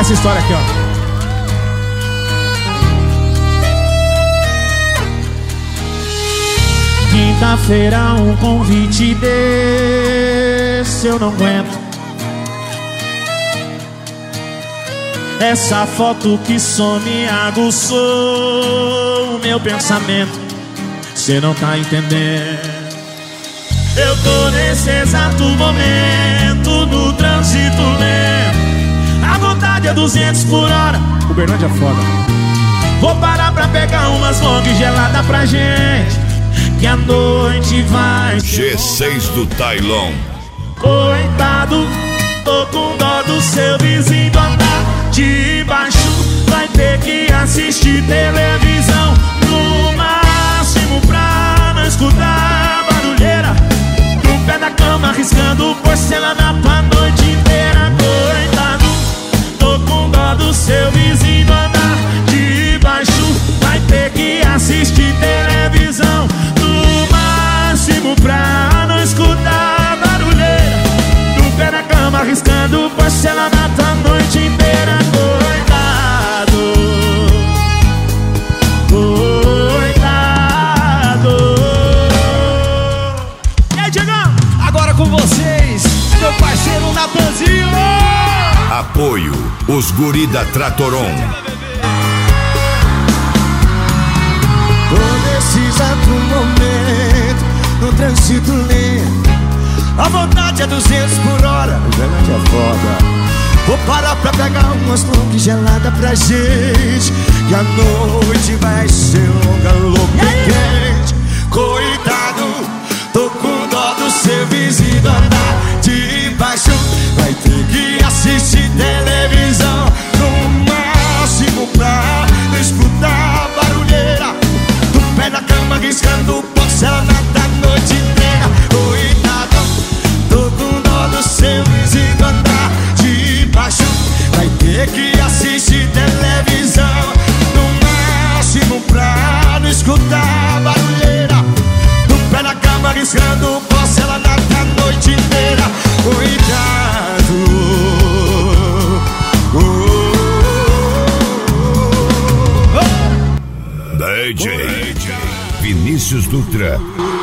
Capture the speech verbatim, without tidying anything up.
essa história aqui, ó. Quinta-feira um convite desse eu não aguento. Essa foto que some aguçou o meu pensamento. Cê não tá entendendo. Eu tô nesse exato momento no trânsito lento. A vontade é duzentos por hora. Uberlândia é foda. Vou parar pra pegar umas long gelada pra gente, que a noite vai G seis do Tailon. Coitado, tô com dó do seu vizinho andar de baixo. Vai ter que assistir televisão, no máximo pra não escutar barulheira. No pé da cama riscando porcelana pra noite inteira. Coitado, tô com dó do seu vizinho andar de baixo. Vai ter que assistir televisão, no máximo pra não escutar barulheira. No pé da cama riscando porcelana pra noite inteira. Coitado, coitado. E aí, Diego? Agora com vocês, meu parceiro Natanzinho. Apoio, os guri da Tratoron. Tô nesse exato momento no trânsito lento. A vontade é duzentos por hora. Uberlândia é foda. Vou parar pra pegar umas long gelada pra gente, que a noite vai ser longa, louca e quente. Coitado, tô com dó do seu vizinho andar de baixo. Vai ter que assistir televisão, no máximo pra não escutar barulheira. Do pé da cama riscando porcelana da noite inteira. Coitado, tô com dó do seu vizinho andar de baixo. Vai ter que assistir televisão, no máximo pra não escutar barulheira. Do pé da cama riscando porcelana da noite inteira. Cuidado, oh, oh, oh. D J Vinícius Dutra.